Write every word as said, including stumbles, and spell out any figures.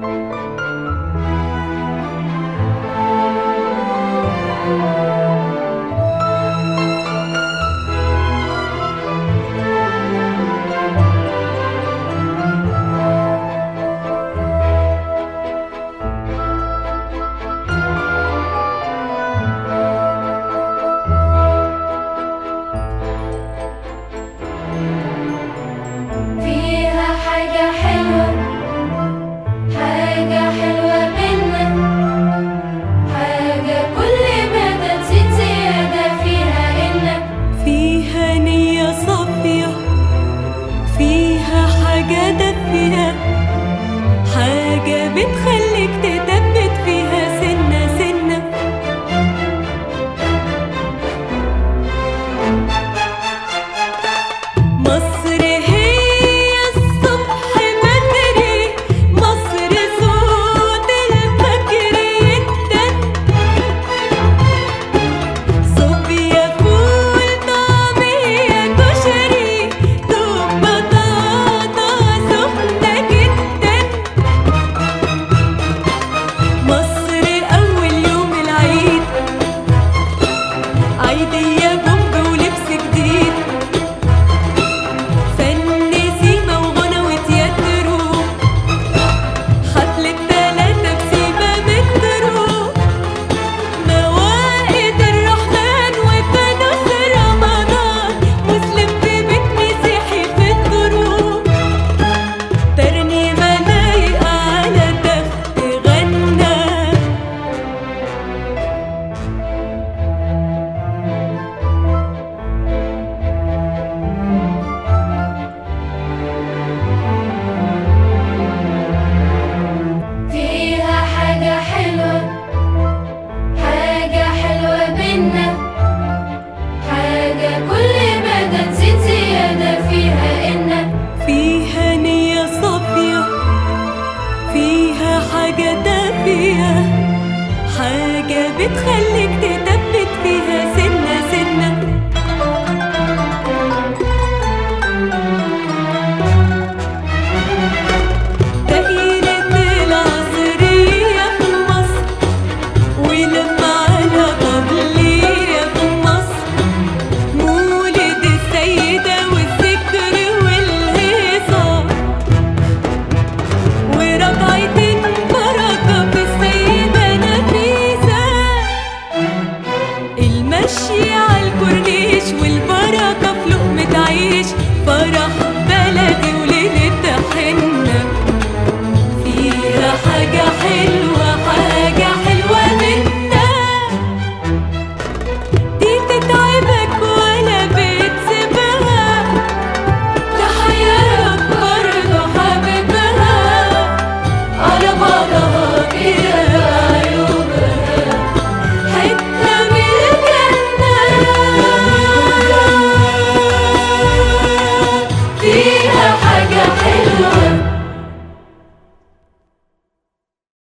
بتخليك تثبت فيها سنة سنة. مصر هي الصبح بدري، مصر صوت الفجر يدن، صوبيا فول طعمية كشري دوب بطاطا سخنة جدا. مصر أول يوم العيد عيدية بومب ولبس جديد، فن سيما وغنى وتياترو، حفلة تلاتة بسيما مترو، موائد الرحمن وفانوس رمضان، مسلم في بيت مسيحي في الدروب، ترنيمة لايقة على تخت غنى. فيها حاجة حلوة، حاجة حلوة بينا، حاجة كل ما تزيد زيادة فيها إن فيها نية صافية، فيها حاجة دافية، حاجة بتخليك تثبت فيها سنة سنة. دايرة العصرية في مصر، ولما على قبلية في مصر، مولد السيدة والذكر والهيصة، ورجعتين بركة في السيدة نفيسة، المشي عالكورنيش والبركة في لقمة عيش، فرح بلدي وليلة حنة، فيها حاجة حلوة.